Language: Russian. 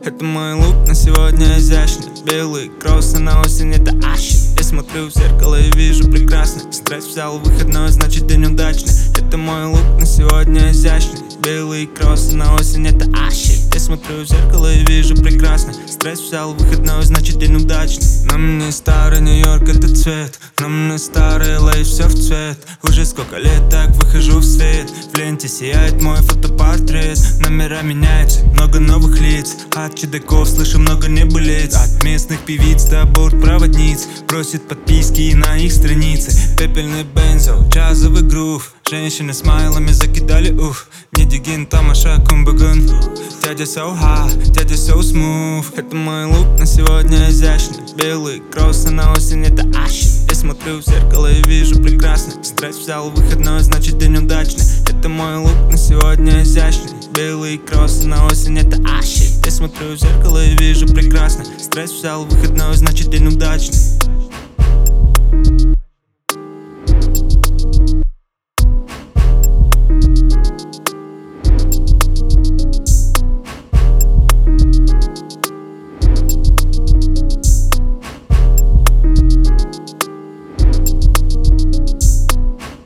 Это мой лук на сегодня изящный. Белый кроссы на осень, это ащи. Я смотрю в зеркало и вижу прекрасный. Стресс взял выходной, значит день удачный. Это мой лук на сегодня изящный. Белые кроссы на осень, это ащи. Я смотрю в зеркало и вижу прекрасно. Стресс взял выходной, значит день удачный. На мне старый Нью-Йорк, это цвет. На мне старый LA, все в цвет. Уже сколько лет так выхожу в свет. В ленте сияет мой фотопортрет. Номера меняются, много новых лиц. От чудаков слышу много небылиц. От местных певиц до бортпроводниц. Просит подписки на их страницы. Пепельный бензо, джазовый грув. Женщины с майлами закидали уф. Не дигин, тамаша, кумбагун. Дядя so hot, дядя so smooth. Это мой лук на сегодня изящный. Белые кроссы на осень, это ащи. Я смотрю в зеркало и вижу прекрасно. Стресс взял выходной, значит день удачный. Это мой лук на сегодня изящный. Белые кроссы на осень, это ащи. Я смотрю в зеркало и вижу прекрасно. Стресс взял выходной, значит день удачный.